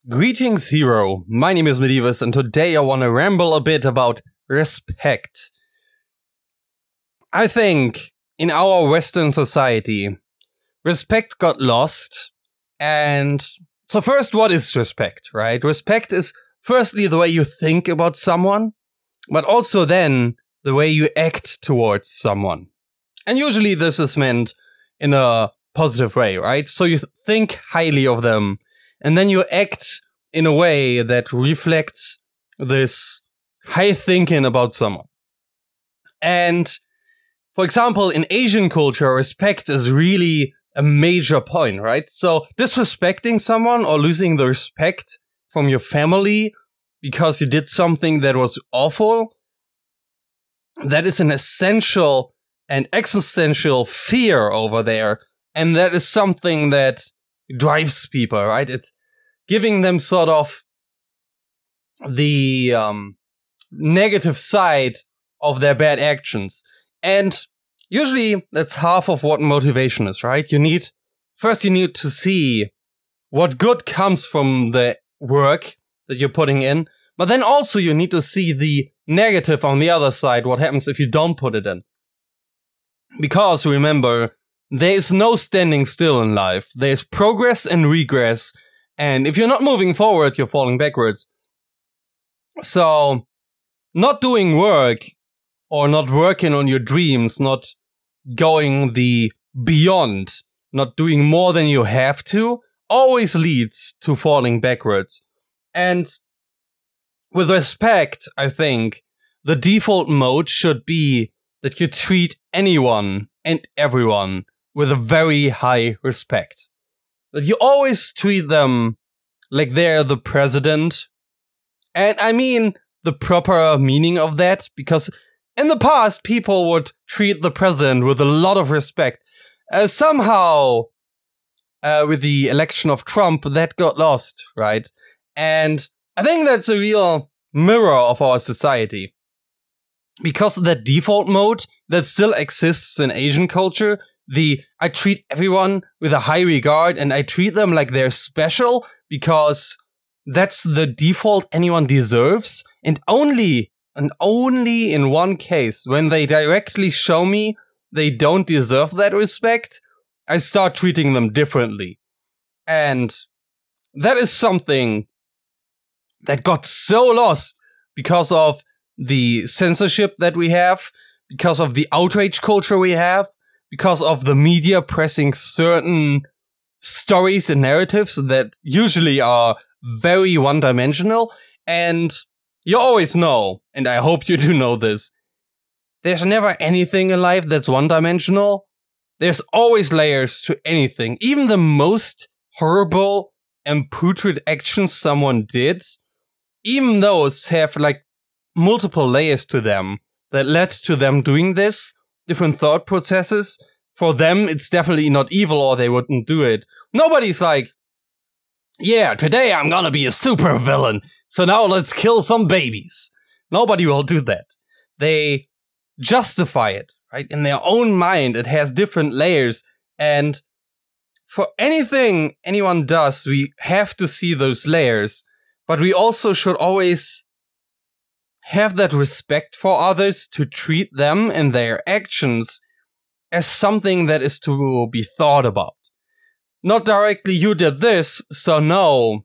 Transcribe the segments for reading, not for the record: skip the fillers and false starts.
Greetings, hero. My name is Medivus, and today I want to ramble a bit about respect. I think in our Western society, respect got lost. And so first, what is respect, right? Respect is firstly the way you think about someone, but also then the way you act towards someone. And usually this is meant in a positive way, right? So you think highly of them, and then you act in a way that reflects this high thinking about someone. And for example, in Asian culture, respect is really a major point, right? So disrespecting someone or losing the respect from your family because you did something that was awful, that is an essential and existential fear over there. And that is something that drives people, right? It's giving them sort of the negative side of their bad actions. And usually that's half of what motivation is, right? You need to see what good comes from the work that you're putting in. But then also you need to see the negative on the other side, what happens if you don't put it in. Because remember, there is no standing still in life. There's progress and regress. And if you're not moving forward, you're falling backwards. So, not doing work or not working on your dreams, not going the beyond, not doing more than you have to, always leads to falling backwards. And with respect, I think the default mode should be that you treat anyone and everyone with a very high respect. That you always treat them like they're the president. And I mean the proper meaning of that, because in the past, people would treat the president with a lot of respect. Somehow, with the election of Trump, that got lost, right? And I think that's a real mirror of our society. Because that default mode that still exists in Asian culture, I treat everyone with a high regard and I treat them like they're special because that's the default anyone deserves. And only in one case, when they directly show me they don't deserve that respect, I start treating them differently. And that is something that got so lost because of the censorship that we have, because of the outrage culture we have, because of the media pressing certain stories and narratives that usually are very one-dimensional. And you always know, and I hope you do know this, there's never anything in life that's one-dimensional. There's always layers to anything. Even the most horrible and putrid actions someone did, even those have like multiple layers to them that led to them doing this, different thought processes. For them, it's definitely not evil or they wouldn't do it. Nobody's like, yeah, today I'm gonna be a super villain, so now let's kill some babies. Nobody will do that. They justify it, right? In their own mind, it has different layers. And for anything anyone does, we have to see those layers. But we also should always have that respect for others to treat them and their actions as something that is to be thought about. Not directly, you did this, so no,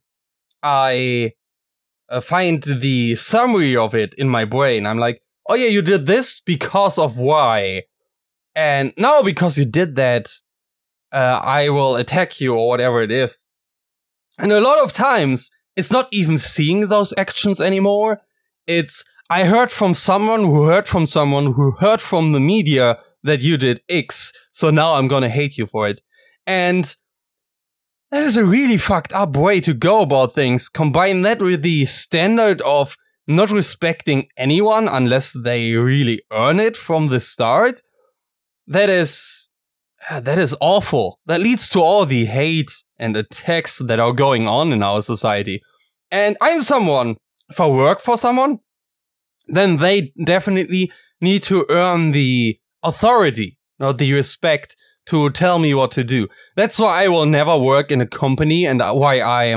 I find the summary of it in my brain. I'm like, oh yeah, you did this because of why. And now because you did that, I will attack you or whatever it is. And a lot of times, it's not even seeing those actions anymore. It's, I heard from someone who heard from someone who heard from the media that you did X, so now I'm gonna hate you for it. And that is a really fucked up way to go about things. Combine that with the standard of not respecting anyone unless they really earn it from the start. That is awful. That leads to all the hate and attacks that are going on in our society. And I'm someone, if I work for someone, then they definitely need to earn the authority, not the respect to tell me what to do. That's why I will never work in a company and why I am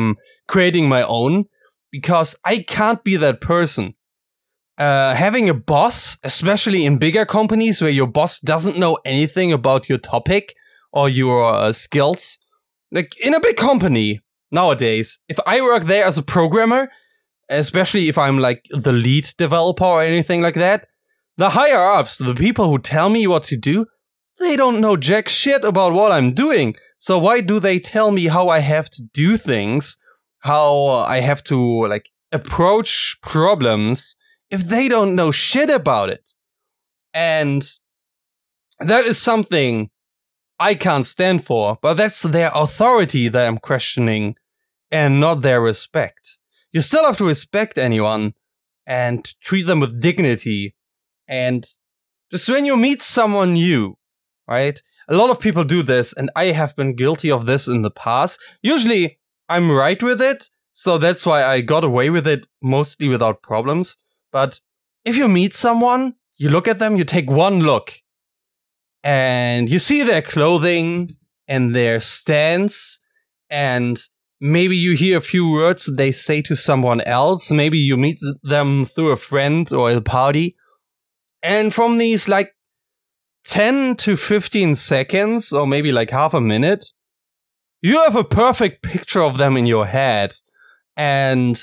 creating my own, because I can't be that person. Having a boss, especially in bigger companies where your boss doesn't know anything about your topic or your skills, like in a big company nowadays, if I work there as a programmer, especially if I'm like the lead developer or anything like that, the higher ups, the people who tell me what to do, they don't know jack shit about what I'm doing. So why do they tell me how I have to do things, how I have to like approach problems, if they don't know shit about it? And that is something I can't stand for, but that's their authority that I'm questioning and not their respect. You still have to respect anyone and treat them with dignity. And just when you meet someone new, right? A lot of people do this, and I have been guilty of this in the past. Usually, I'm right with it, so that's why I got away with it mostly without problems. But if you meet someone, you look at them, you take one look, and you see their clothing and their stance, and maybe you hear a few words they say to someone else. Maybe you meet them through a friend or a party. And from these like 10 to 15 seconds, or maybe like half a minute, you have a perfect picture of them in your head. And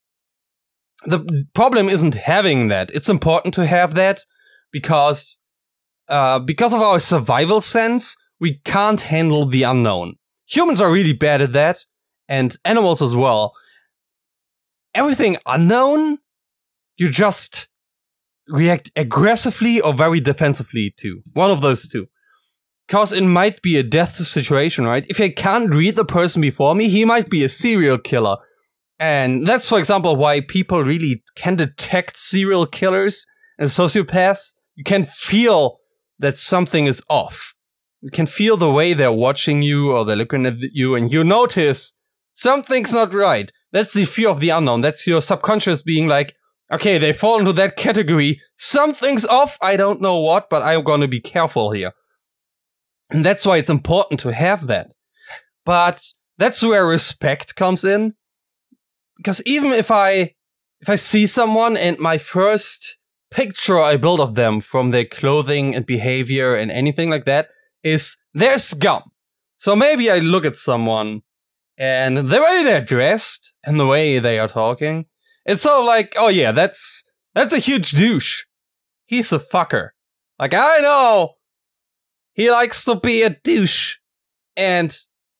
the problem isn't having that. It's important to have that because of our survival sense, we can't handle the unknown. Humans are really bad at that, and animals as well. Everything unknown, you just react aggressively or very defensively to. One of those two. Because it might be a death situation, right? If I can't read the person before me, he might be a serial killer. And that's, for example, why people really can detect serial killers and sociopaths. You can feel that something is off. You can feel the way they're watching you or they're looking at you, and you notice something's not right. That's the fear of the unknown. That's your subconscious being like, okay, they fall into that category. Something's off. I don't know what, but I'm going to be careful here. And that's why it's important to have that. But that's where respect comes in. Because even if I see someone and my first picture I build of them from their clothing and behavior and anything like that is they're scum. So maybe I look at someone and the way they're dressed and the way they are talking, it's sort of like, oh yeah, that's a huge douche. He's a fucker. Like, I know he likes to be a douche. And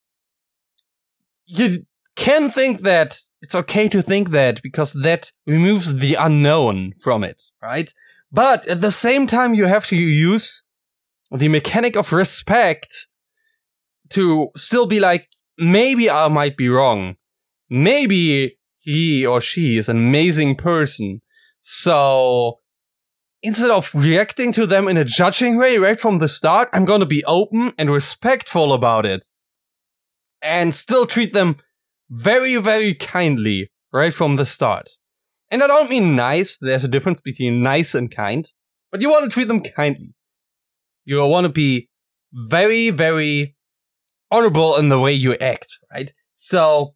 you can think that it's okay to think that because that removes the unknown from it, right? But at the same time, you have to use the mechanic of respect to still be like, maybe I might be wrong. Maybe he or she is an amazing person. So instead of reacting to them in a judging way right from the start, I'm going to be open and respectful about it. And still treat them very, very kindly right from the start. And I don't mean nice. There's a difference between nice and kind. But you want to treat them kindly. You want to be very, very honorable in the way you act, right? So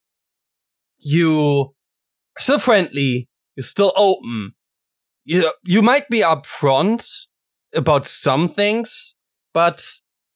you are still friendly. You're still open. You might be upfront about some things, but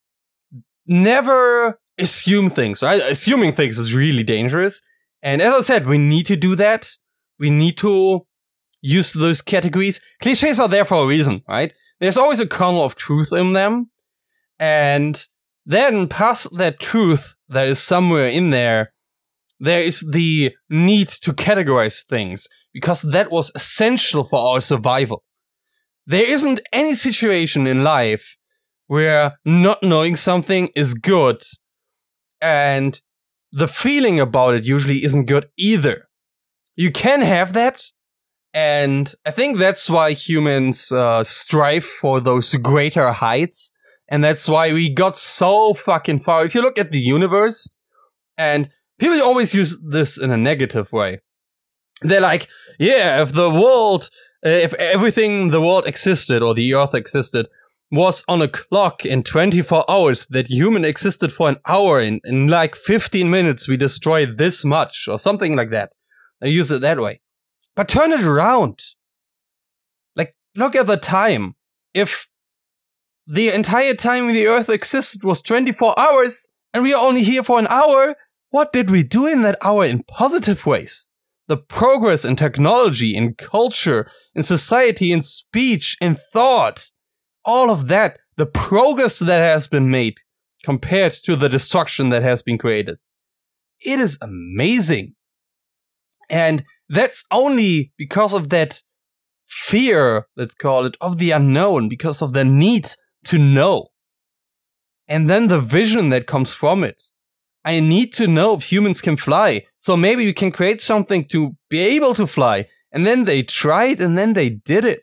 never assume things, right? Assuming things is really dangerous. And as I said, we need to do that. We need to use those categories. Clichés are there for a reason, right? There's always a kernel of truth in them. And then past that truth that is somewhere in there, there is the need to categorize things, because that was essential for our survival. There isn't any situation in life where not knowing something is good, and the feeling about it usually isn't good either. You can have that, and I think that's why humans strive for those greater heights, and that's why we got so fucking far. If you look at the universe, and people always use this in a negative way. They're like, yeah, if everything the world existed, or the earth existed, was on a clock in 24 hours, that human existed for an hour, in like 15 minutes we destroy this much, or something like that. I use it that way. But turn it around. Like, look at the time. If the entire time the Earth existed was 24 hours, and we are only here for an hour, what did we do in that hour in positive ways? The progress in technology, in culture, in society, in speech, in thought, all of that, the progress that has been made compared to the destruction that has been created. It is amazing. And that's only because of that fear, let's call it, of the unknown, because of the need to know. And then the vision that comes from it. I need to know if humans can fly. So maybe we can create something to be able to fly. And then they tried and then they did it.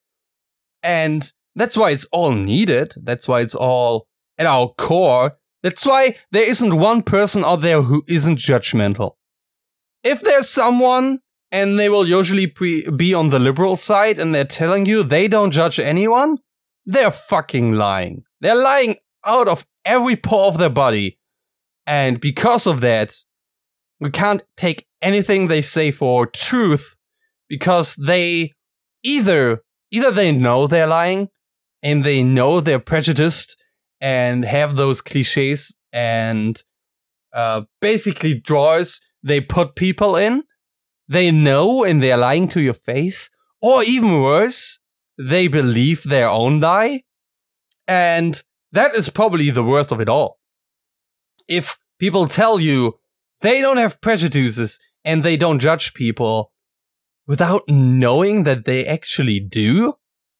And that's why it's all needed. That's why it's all at our core. That's why there isn't one person out there who isn't judgmental. If there's someone, and they will usually be on the liberal side, and they're telling you they don't judge anyone, they're fucking lying. They're lying out of every pore of their body. And because of that, we can't take anything they say for truth, because they either they know they're lying, and they know they're prejudiced, and have those cliches, and basically drawers they put people in. They know and they're lying to your face. Or even worse, they believe their own lie. And that is probably the worst of it all. If people tell you they don't have prejudices and they don't judge people without knowing that they actually do.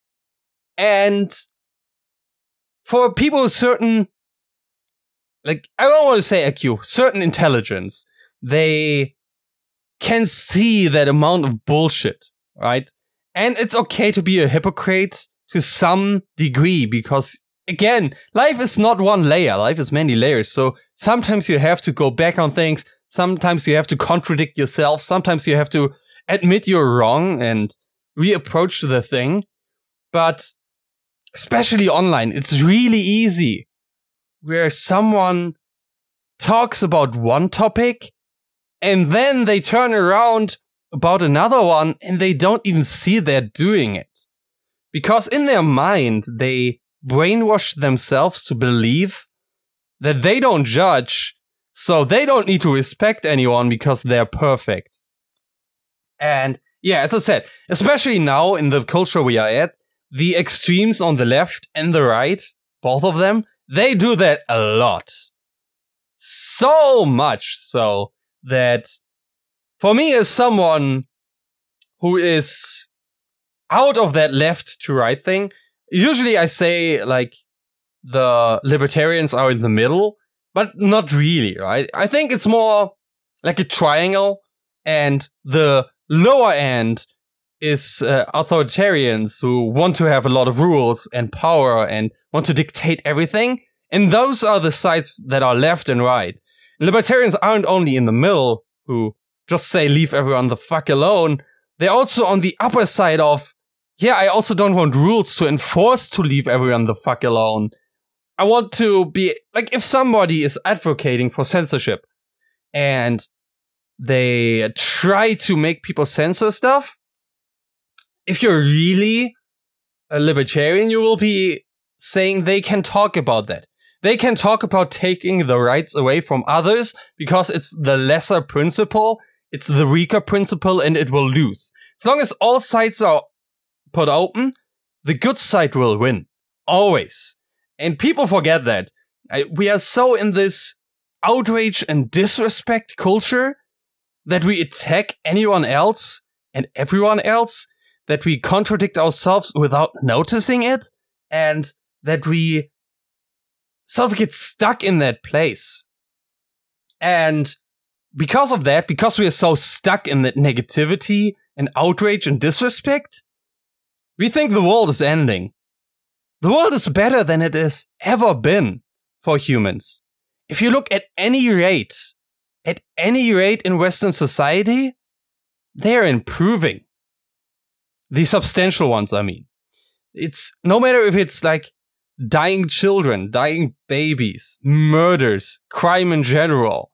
And for people with certain, like, I don't want to say IQ, certain intelligence, they can see that amount of bullshit, right? And it's okay to be a hypocrite to some degree, because again, life is not one layer, life is many layers. So sometimes you have to go back on things, sometimes you have to contradict yourself, sometimes you have to admit you're wrong and reapproach the thing. But especially online, it's really easy where someone talks about one topic and then they turn around about another one and they don't even see they're doing it. Because in their mind, they brainwash themselves to believe that they don't judge, so they don't need to respect anyone because they're perfect. And yeah, as I said, especially now in the culture we are at, the extremes on the left and the right, both of them, they do that a lot. So much so that for me as someone who is out of that left to right thing, usually I say like the libertarians are in the middle, but not really, right? I think it's more like a triangle, and the lower end is authoritarians who want to have a lot of rules and power and want to dictate everything. And those are the sides that are left and right. Libertarians aren't only in the middle, who just say leave everyone the fuck alone. They're also on the upper side of, yeah, I also don't want rules to enforce to leave everyone the fuck alone. I want to be, like, if somebody is advocating for censorship and they try to make people censor stuff, if you're really a libertarian, you will be saying they can talk about that. They can talk about taking the rights away from others because it's the lesser principle, it's the weaker principle, and it will lose. As long as all sides are put open, the good side will win. Always. And people forget that. We are so in this outrage and disrespect culture that we attack anyone else and everyone else, that we contradict ourselves without noticing it, and that we sort of get stuck in that place. And because of that, because we are so stuck in that negativity and outrage and disrespect, we think the world is ending. The world is better than it has ever been for humans. If you look at any rate in Western society, they're improving. The substantial ones, I mean. It's no matter if it's like dying children, dying babies, murders, crime in general,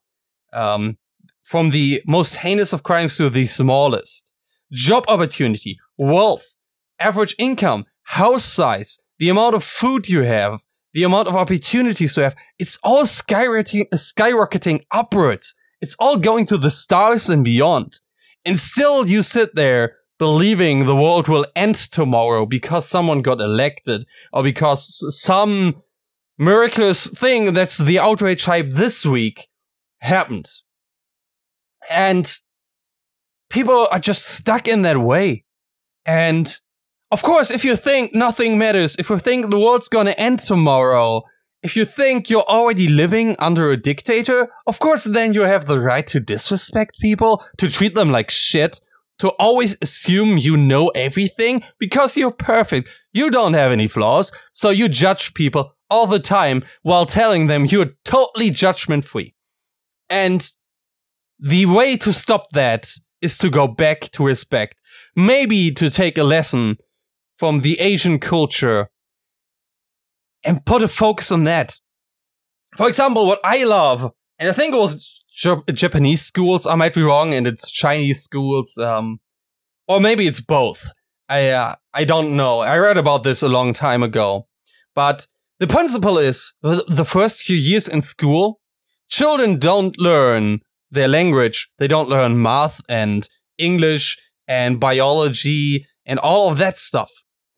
from the most heinous of crimes to the smallest, job opportunity, wealth, average income, house size, the amount of food you have, the amount of opportunities you have, it's all skyrocketing upwards. It's all going to the stars and beyond. And still you sit there believing the world will end tomorrow because someone got elected or because some miraculous thing that's the outrage hype this week happened. And people are just stuck in that way. And of course, if you think nothing matters, if you think the world's gonna end tomorrow, if you think you're already living under a dictator, of course then you have the right to disrespect people, to treat them like shit, to always assume you know everything because you're perfect. You don't have any flaws, so you judge people all the time while telling them you're totally judgment-free. And the way to stop that is to go back to respect. Maybe to take a lesson from the Asian culture and put a focus on that. For example, what I love, and I think it was Japanese schools, I might be wrong, and it's Chinese schools, or maybe it's both. I don't know. I read about this a long time ago. But the principle is, the first few years in school, children don't learn their language. They don't learn math and English and biology and all of that stuff.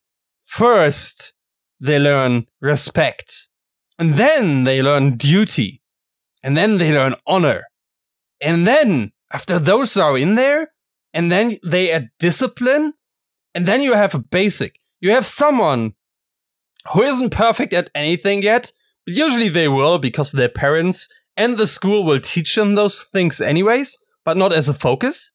First, they learn respect. And then they learn duty. And then they learn honor. And then, after those are in there, and then they add discipline, and then you have a basic. You have someone who isn't perfect at anything yet, but usually they will because their parents and the school will teach them those things anyways, but not as a focus.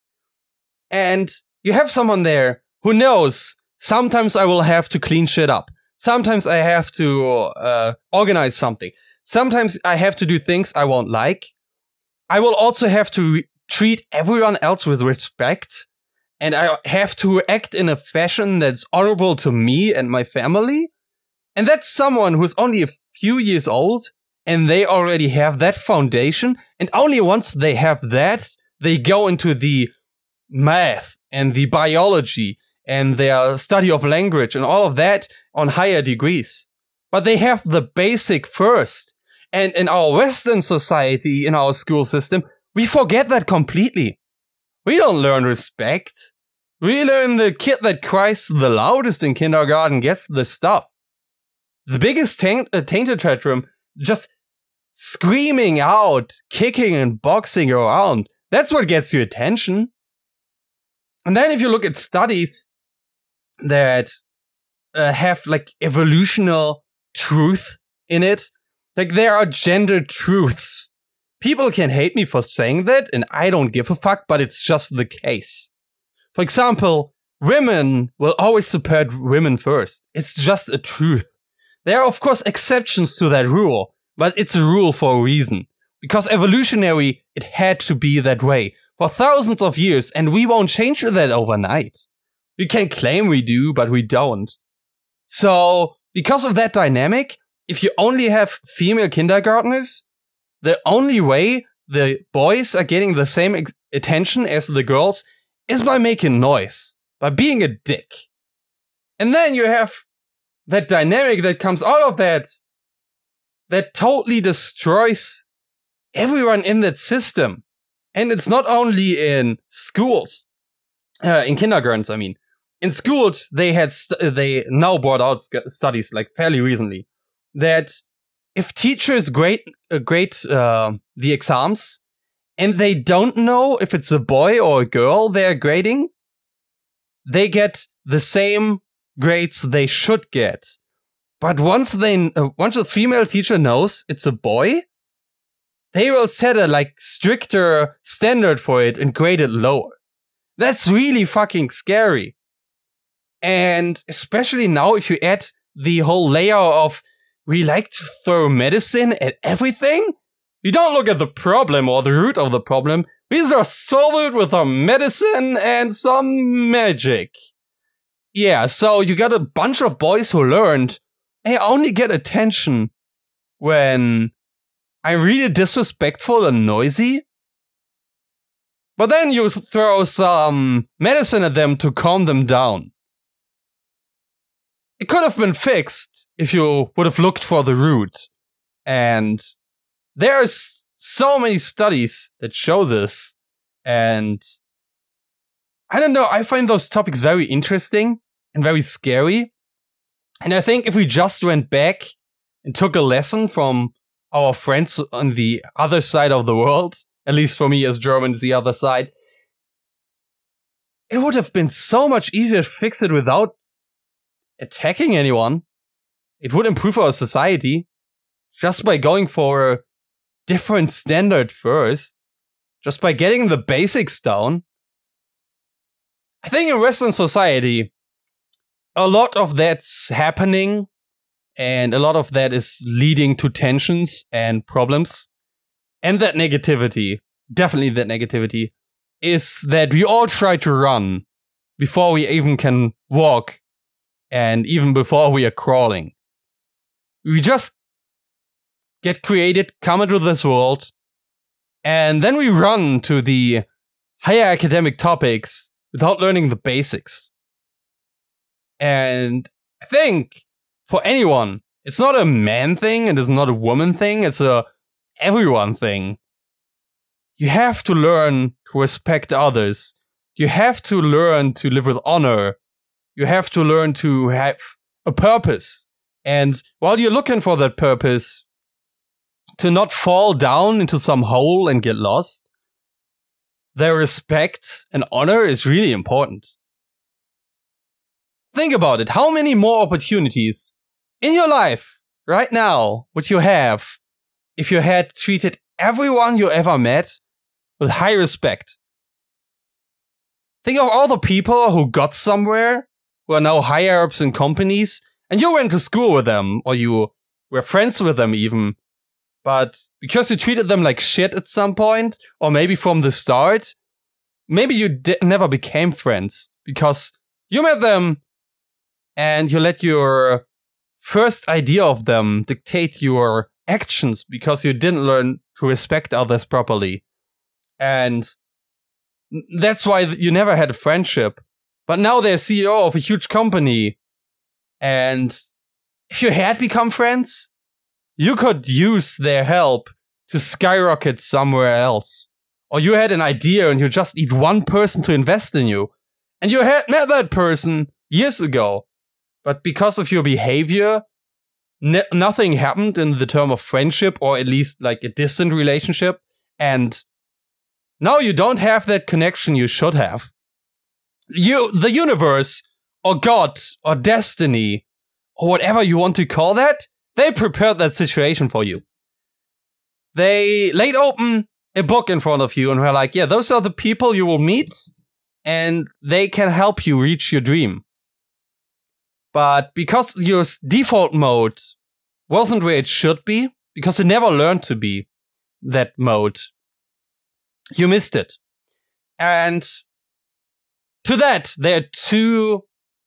And you have someone there who knows sometimes I will have to clean shit up. Sometimes I have to organize something. Sometimes I have to do things I won't like. I will also have to treat everyone else with respect. And I have to act in a fashion that's honorable to me and my family. And that's someone who's only a few years old. And they already have that foundation. And only once they have that, they go into the math and the biology and their study of language and all of that on higher degrees. But they have the basic first. And in our Western society, in our school system, we forget that completely. We don't learn respect. We learn the kid that cries the loudest in kindergarten gets the stuff. The biggest tainted tantrum, just screaming out, kicking and boxing around. That's what gets you attention. And then if you look at studies that have like evolutional truth in it, like there are gender truths. People can hate me for saying that, and I don't give a fuck, but it's just the case. For example, women will always support women first. It's just a truth. There are of course exceptions to that rule, but it's a rule for a reason. Because evolutionary, it had to be that way for thousands of years, and we won't change that overnight. We can claim we do, but we don't. So, because of that dynamic, if you only have female kindergartners, the only way the boys are getting the same attention as the girls is by making noise, by being a dick. And then you have that dynamic that comes out of that totally destroys everyone in that system. And it's not only in schools, in kindergartens, I mean. In schools, they now brought out studies like fairly recently that if teachers grade the exams and they don't know if it's a boy or a girl they're grading, they get the same grades they should get. But once a female teacher knows it's a boy, they will set a stricter standard for it and grade it lower. That's really fucking scary. And especially now if you add the whole layer of we like to throw medicine at everything, we don't look at the problem or the root of the problem. We just solve it with some medicine and some magic. Yeah, so you got a bunch of boys who learned, I only get attention when I'm really disrespectful and noisy. But then you throw some medicine at them to calm them down. It could have been fixed if you would have looked for the root. And there's so many studies that show this. And I don't know, I find those topics very interesting and very scary. And I think if we just went back and took a lesson from our friends on the other side of the world, at least for me as German, the other side, it would have been so much easier to fix it without attacking anyone. It would improve our society just by going for a different standard first, just by getting the basics down. I think in Western society, a lot of that's happening, and a lot of that is leading to tensions and problems. And that negativity, definitely that negativity, is that we all try to run before we even can walk, and even before we are crawling. We just get created, come into this world, and then we run to the higher academic topics without learning the basics. And I think for anyone, it's not a man thing, and it's not a woman thing, it's a everyone thing. You have to learn to respect others. You have to learn to live with honor. You have to learn to have a purpose. And while you're looking for that purpose, to not fall down into some hole and get lost, their respect and honor is really important. Think about it. How many more opportunities in your life right now would you have if you had treated everyone you ever met with high respect? Think of all the people who got somewhere, who are now higher ups in companies, and you went to school with them, or you were friends with them even. But because you treated them like shit at some point, or maybe from the start, maybe you never became friends because you met them and you let your first idea of them dictate your actions because you didn't learn to respect others properly. And that's why you never had a friendship. But now they're CEO of a huge company. And if you had become friends, you could use their help to skyrocket somewhere else. Or you had an idea and you just need one person to invest in you. And you had met that person years ago. But because of your behavior, nothing happened in the term of friendship, or at least like a distant relationship. And now you don't have that connection you should have. The universe, or God, or destiny, or whatever you want to call that, they prepared that situation for you. They laid open a book in front of you and were like, yeah, those are the people you will meet, and they can help you reach your dream. But because your default mode wasn't where it should be, because you never learned to be that mode, you missed it. And to that, there are two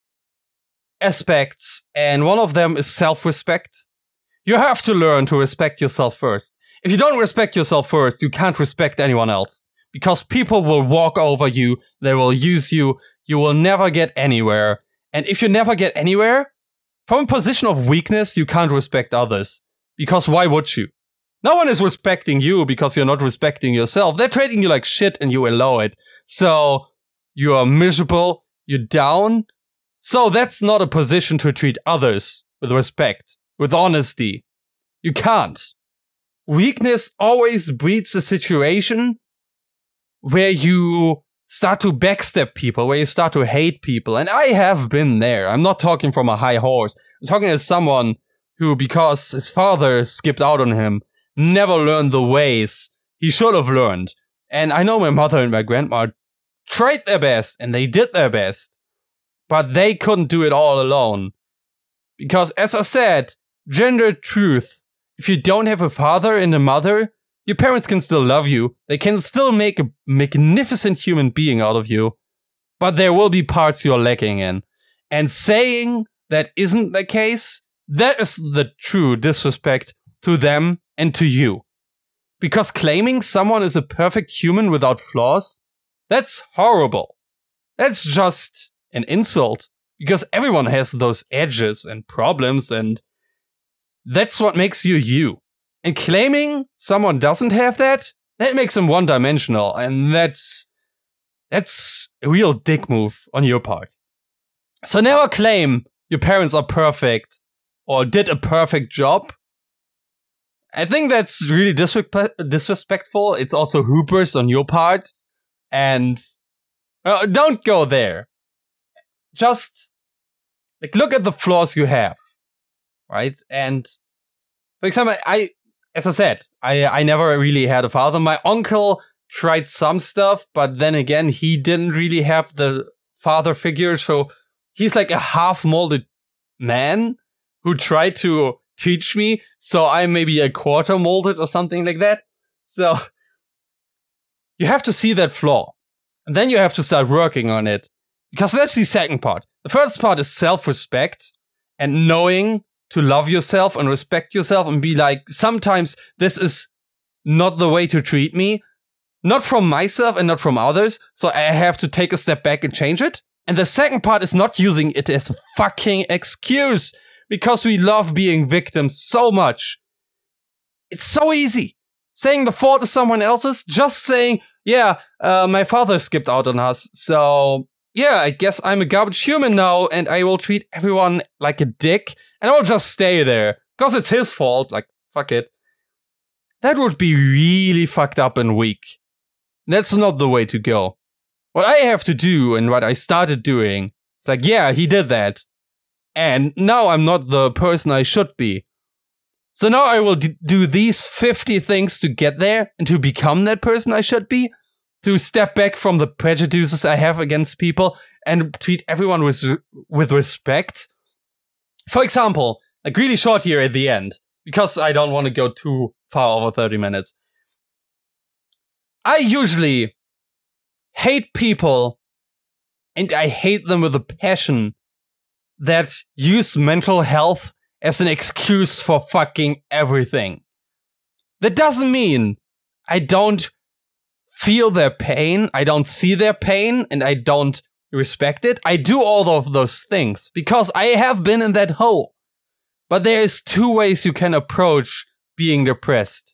aspects, and one of them is self-respect. You have to learn to respect yourself first. If you don't respect yourself first, you can't respect anyone else. Because people will walk over you, they will use you, you will never get anywhere. And if you never get anywhere, from a position of weakness, you can't respect others. Because why would you? No one is respecting you because you're not respecting yourself. They're treating you like shit and you allow it. So, you are miserable, you're down. So that's not a position to treat others with respect, with honesty. You can't. Weakness always breeds a situation where you start to backstab people, where you start to hate people. And I have been there. I'm not talking from a high horse. I'm talking as someone who, because his father skipped out on him, never learned the ways he should have learned. And I know my mother and my grandma tried their best, and they did their best. But they couldn't do it all alone. Because, as I said, gender truth. If you don't have a father and a mother, your parents can still love you. They can still make a magnificent human being out of you. But there will be parts you're lacking in. And saying that isn't the case That is the true disrespect to them and to you. Because claiming someone is a perfect human without flaws, that's horrible. That's just an insult. Because everyone has those edges and problems, and that's what makes you you. And claiming someone doesn't have that makes them one-dimensional, and that's a real dick move on your part. So never claim your parents are perfect or did a perfect job. I think that's really disrespectful. It's also hubris on your part, and don't go there. Just look at the flaws you have, right? And for example, as I said, I never really had a father. My uncle tried some stuff, but then again, he didn't really have the father figure. So he's like a half-molded man who tried to teach me. So I'm maybe a quarter molded or something like that. So you have to see that flaw. And then you have to start working on it. Because that's the second part. The first part is self-respect and knowing to love yourself and respect yourself and be like, sometimes this is not the way to treat me. Not from myself and not from others. So I have to take a step back and change it. And the second part is not using it as a fucking excuse. Because we love being victims so much. It's so easy. Saying the fault is someone else's. Just saying, yeah, my father skipped out on us. So yeah, I guess I'm a garbage human now, and I will treat everyone like a dick, and I will just stay there, because it's his fault, like, fuck it. That would be really fucked up and weak. That's not the way to go. What I have to do, and what I started doing, is like, yeah, he did that, and now I'm not the person I should be. So now I will do these 50 things to get there, and to become that person I should be, to step back from the prejudices I have against people and treat everyone with respect. For example, like really short here at the end, because I don't want to go too far over 30 minutes. I usually hate people, and I hate them with a passion, that use mental health as an excuse for fucking everything. That doesn't mean I don't feel their pain, I don't see their pain, and I don't respect it. I do all of those things because I have been in that hole. But there is two ways you can approach being depressed.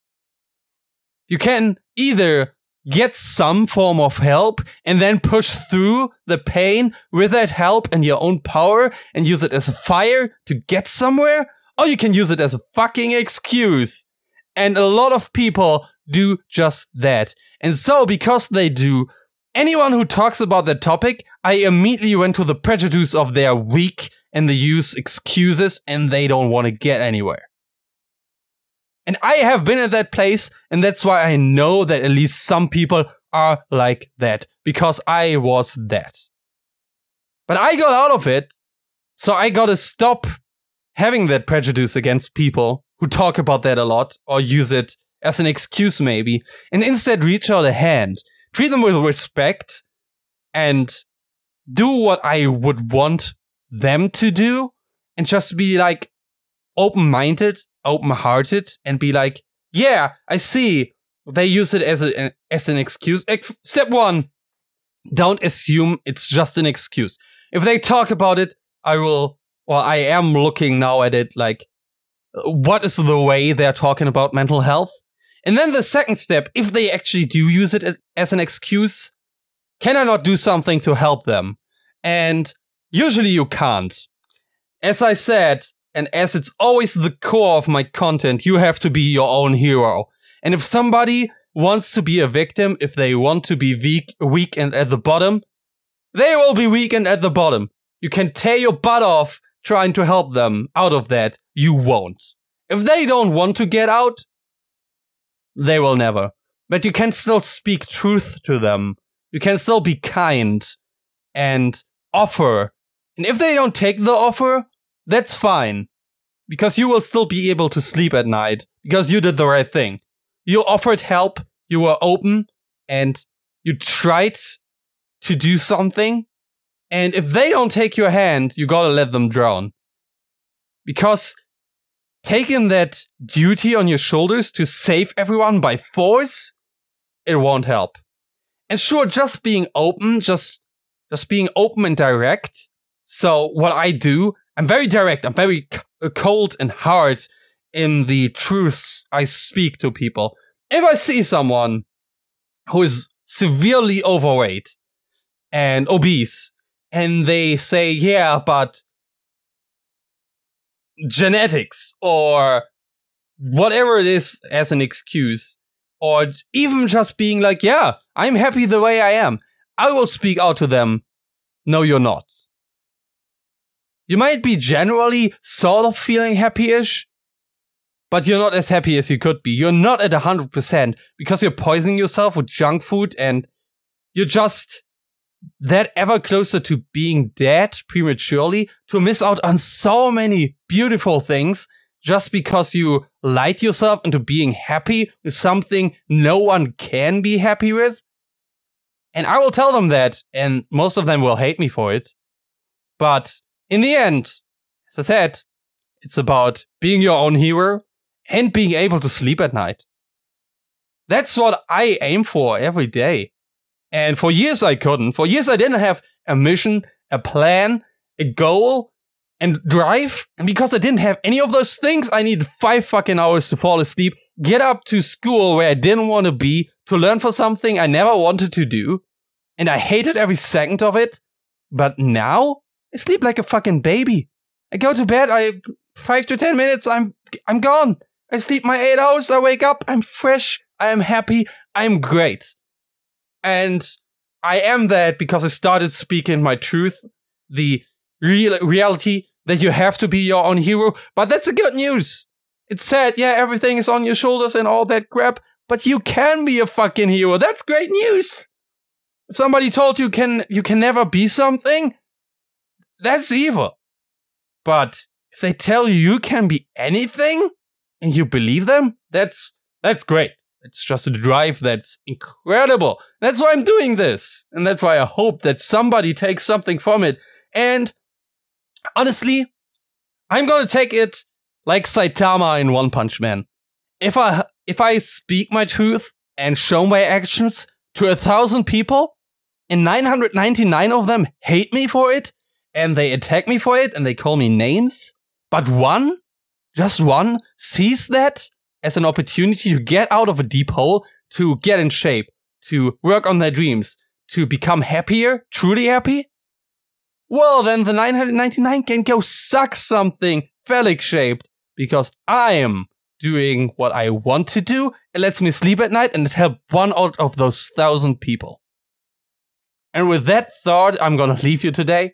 You can either get some form of help and then push through the pain with that help and your own power and use it as a fire to get somewhere, or you can use it as a fucking excuse. And a lot of people do just that. And so, because they do, anyone who talks about that topic, I immediately went to the prejudice of they're weak and they use excuses and they don't want to get anywhere. And I have been at that place, and that's why I know that at least some people are like that, because I was that. But I got out of it, so I gotta stop having that prejudice against people who talk about that a lot or use it as an excuse maybe, and instead reach out a hand, treat them with respect, and do what I would want them to do, and just be like open-minded, open-hearted, and be like, yeah, I see, they use it as an excuse. Step one, don't assume it's just an excuse. If they talk about it, I am looking now at it like, what is the way they're talking about mental health? And then the second step, if they actually do use it as an excuse, can I not do something to help them? And usually you can't. As I said, and as it's always the core of my content, you have to be your own hero. And if somebody wants to be a victim, if they want to be weak and at the bottom, they will be weak and at the bottom. You can tear your butt off trying to help them out of that. You won't. If they don't want to get out, they will never. But you can still speak truth to them. You can still be kind and offer. And if they don't take the offer, that's fine. Because you will still be able to sleep at night. Because you did the right thing. You offered help. You were open. And you tried to do something. And if they don't take your hand, you gotta let them drown. Because taking that duty on your shoulders to save everyone by force, it won't help. And sure, just being open, just being open and direct. So what I do, I'm very direct. I'm very cold and hard in the truths I speak to people. If I see someone who is severely overweight and obese, and they say, yeah, but genetics or whatever it is as an excuse, or even just being like, yeah, I'm happy the way I am, I will speak out to them, no, you're not. You might be generally sort of feeling happy-ish, but you're not as happy as you could be. You're not at 100% because you're poisoning yourself with junk food and you're just that ever closer to being dead prematurely to miss out on so many beautiful things just because you lied yourself into being happy with something no one can be happy with. And I will tell them that, and most of them will hate me for it. But in the end, as I said, it's about being your own hero and being able to sleep at night. That's what I aim for every day. And for years I couldn't. For years I didn't have a mission, a plan, a goal, and drive. And because I didn't have any of those things, I needed 5 fucking hours to fall asleep, get up to school where I didn't want to be, to learn for something I never wanted to do. And I hated every second of it. But now, I sleep like a fucking baby. I go to bed, 5 to 10 minutes, I'm gone. I sleep my 8 hours, I wake up, I'm fresh, I am happy, I'm great. And I am that because I started speaking my truth, the reality that you have to be your own hero. But that's the good news. It's sad, yeah, everything is on your shoulders and all that crap, but you can be a fucking hero. That's great news. If somebody told you can never be something, that's evil. But if they tell you can be anything and you believe them, that's great. It's just a drive that's incredible. That's why I'm doing this. And that's why I hope that somebody takes something from it. And honestly, I'm gonna take it like Saitama in One Punch Man. If I speak my truth and show my actions to 1,000 people, and 999 of them hate me for it, and they attack me for it, and they call me names, but one, just one, sees that as an opportunity to get out of a deep hole, to get in shape, to work on their dreams, to become happier, truly happy, well, then the 999 can go suck something phallic-shaped, because I am doing what I want to do. It lets me sleep at night, and it helped 1 out of those 1,000 people. And with that thought, I'm gonna leave you today.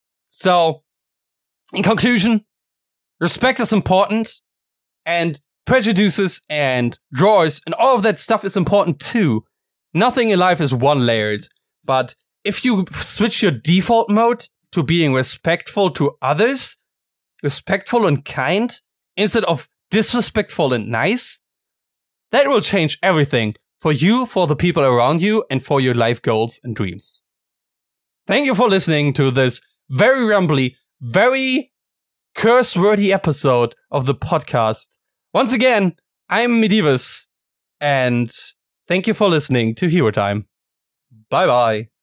So, in conclusion, respect is important, and prejudices and drawers and all of that stuff is important too. Nothing in life is one-layered, but if you switch your default mode to being respectful to others, respectful and kind, instead of disrespectful and nice, that will change everything for you, for the people around you, and for your life goals and dreams. Thank you for listening to this very rambly, very curse-worthy episode of the podcast. Once again, I'm Medivus, and thank you for listening to Hero Time. Bye-bye.